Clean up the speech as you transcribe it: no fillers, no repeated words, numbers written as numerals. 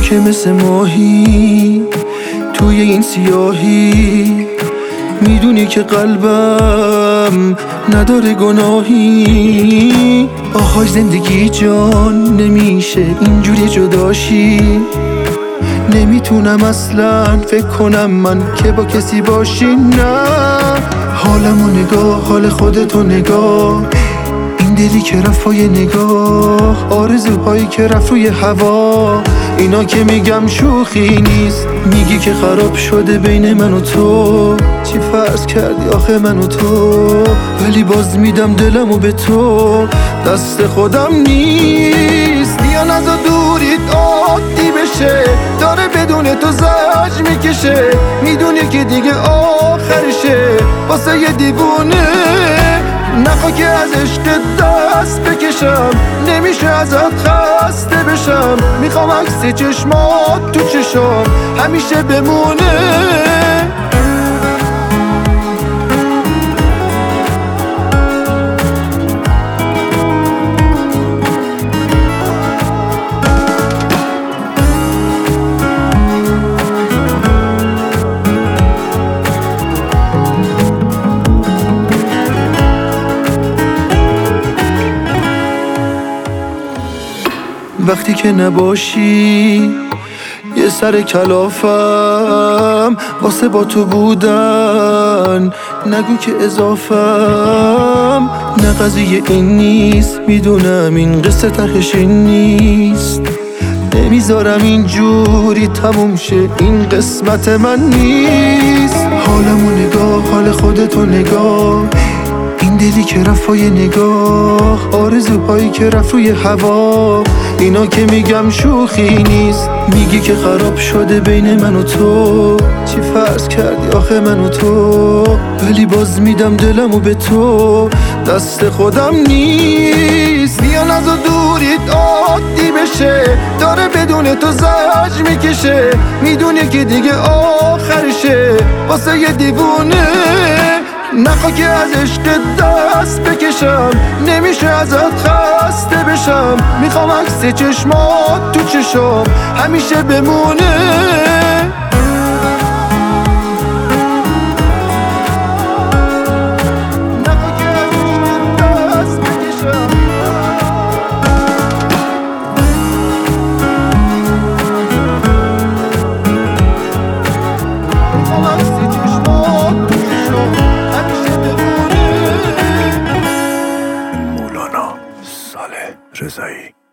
که مثل ماهی توی این سیاهی، میدونی که قلبم نداره گناهی. آهای زندگی جان نمیشه اینجوری جداشی، نمیتونم اصلا فکر کنم من که با کسی باشی. نه حالمو نگاه، حال خودتو نگاه، این دلی که رفت پای نگاه، آرزوهایی که رفت روی هوا، اینا که میگم شوخی نیست. میگی که خراب شده بین من و تو، چی فرض کردی آخه من و تو؟ ولی باز میدم دلمو به تو، دست خودم نیست. بیا نزا دوریت عادی بشه، داره بدون تو زج میکشه، میدونی که دیگه آخرشه واسه یه دیوونه. نخوا که از عشق دست بکشم، نمیشه ازت خسته بشم، میخوام عکس چشمات تو چشم همیشه بمونه. وقتی که نباشی یه سر کلافم، واسه با تو بودن نگو که اضافم. نه قضیه این نیست، میدونم این قصه تهش این نیست، نمیذارم اینجوری تموم شه، این قسمت من نیست. حالمو نگاه، حال خودتو نگاه، این دلی که رفت پای نگاه، آرزوهایی که رفت روی هوا، اینا که میگم شوخی نیست. میگی که خراب شده بین من و تو، چی فرض کردی آخه من و تو؟ ولی باز میدم دلمو به تو، دست خودم نیست. بیا نزا دوریت عادی بشه، داره بدون تو زج میکشه، میدونی که دیگه آخرشه واسه یه دیوونه. نخوا که از عشق دست بکشم، نمیشه ازت خسته بشم، میخوام عکس چشمات تو چشم همیشه بمونه. رضایی